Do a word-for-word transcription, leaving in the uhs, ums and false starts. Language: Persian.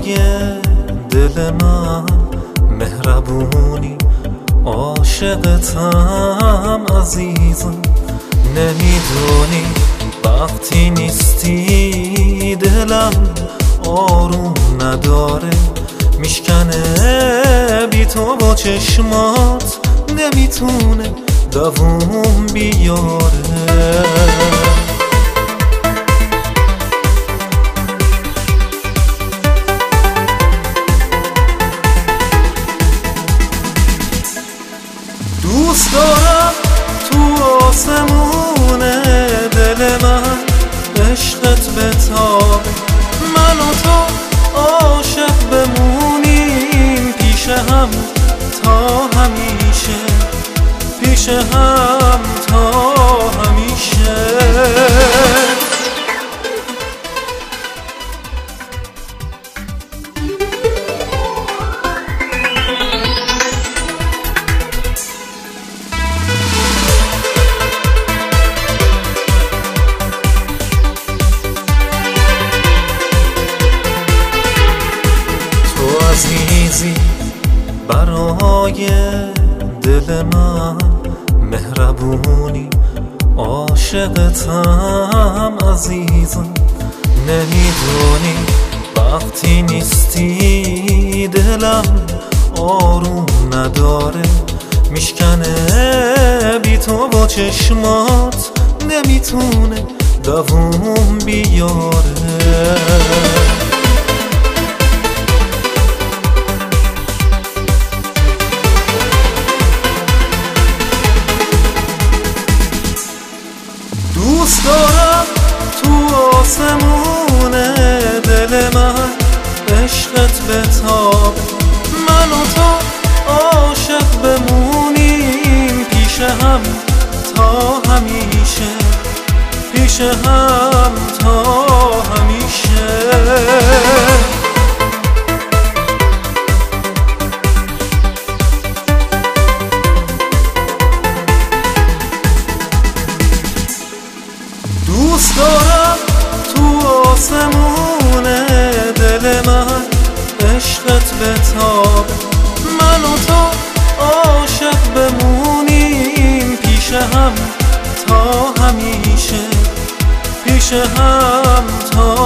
برای دل من مهربونی، عاشقتم عزیزم. نمیدونی وقتی نیستی دلم آروم نداره، میشکنه بی تو با چشمات، نمیتونه دووم بیاره. دوست دارم تو آسمون دل من عشقت بتابه، من و تو عاشق بمونیم پیش هم تا همیشه، پیش هم تا همیشه. عزیزی برای دل من مهربونی، عاشقتم عزیزم. نمیدونی وقتی نیستی دلم آروم نداره، میشکنه بی تو با چشمات، نمیتونه دووم بیاره. دوست دارم تو آسمون دل من عشقت بتابه، من و تو عاشق بمونیم پیش هم تا همیشه، پیش هم تا همیشه. دوست دارم تو آسمون دل من عشقت بتابه، من و تو عاشق بمونیم پیش هم تا همیشه، پیش هم تا